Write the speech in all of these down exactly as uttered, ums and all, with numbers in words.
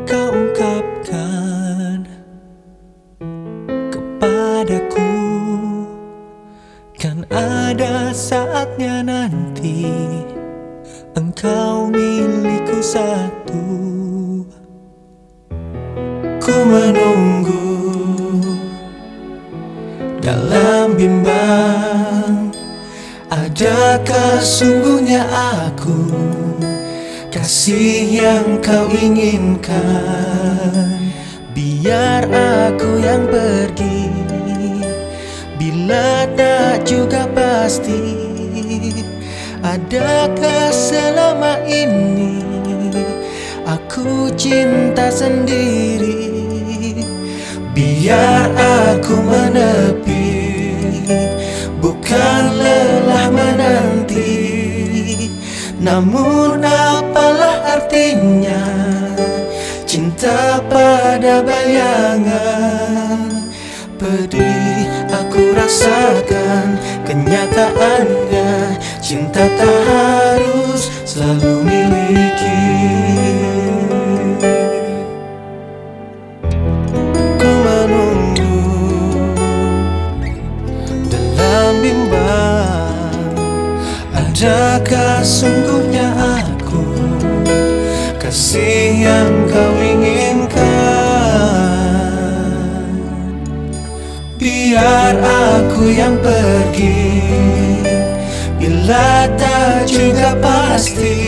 kau ungkapkan kepadaku, kan ada saatnya nanti engkau milikku satu. Ku menunggu dalam bimbang, adakah sungguhnya aku kasih yang kau inginkan? Biar aku yang pergi bila tak juga pasti. Adakah selama ini aku cinta sendiri? Biar aku menepi, bukan lelah menanti. Namun apalah artinya cinta pada bayangan? Pedih aku rasakan kenyataannya, cinta tak harus selalu miliki. Ku menunggu dalam bimbang, adakah sungguhnya aku kasih yang kau inginkan? Biar aku yang pergi bila tak juga pasti.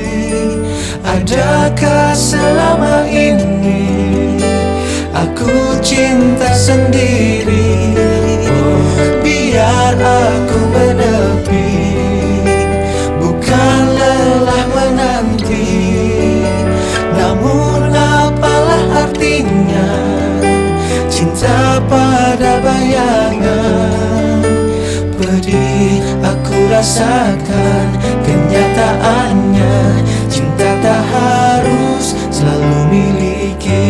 Adakah selama ini aku cinta sendiri? Biar aku menepi, bukan lelah menanti. Namun apalah artinya cinta pada bayangan? Pedih aku rasakan kenyataannya, cinta tak harus selalu miliki.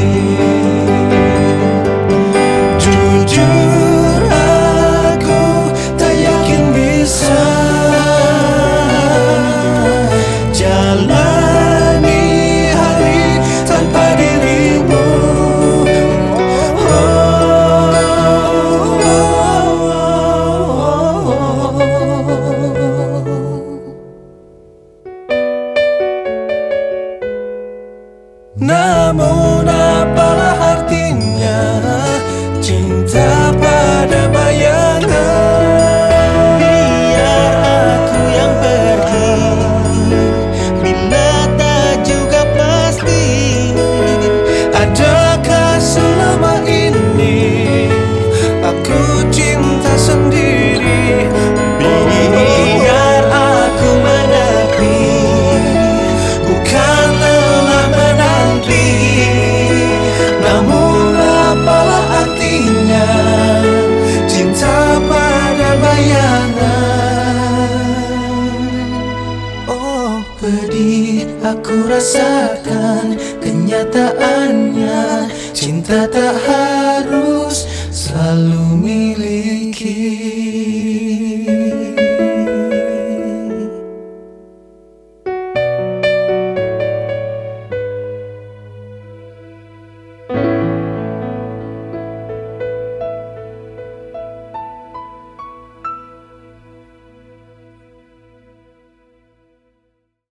Jujur aku tak yakin bisa jalani hari tanpa dirimu. Namun apalah artinya cinta pada bayangan? Biar aku yang pergi bila tak juga pasti. Adakah selama ini aku cinta sendiri? Biar aku menepi, bukan lelah menanti. Namun apalah artinya cinta pada bayangan? Oh, pedih aku rasakan kenyataannya, cinta tak harus selalu miliki.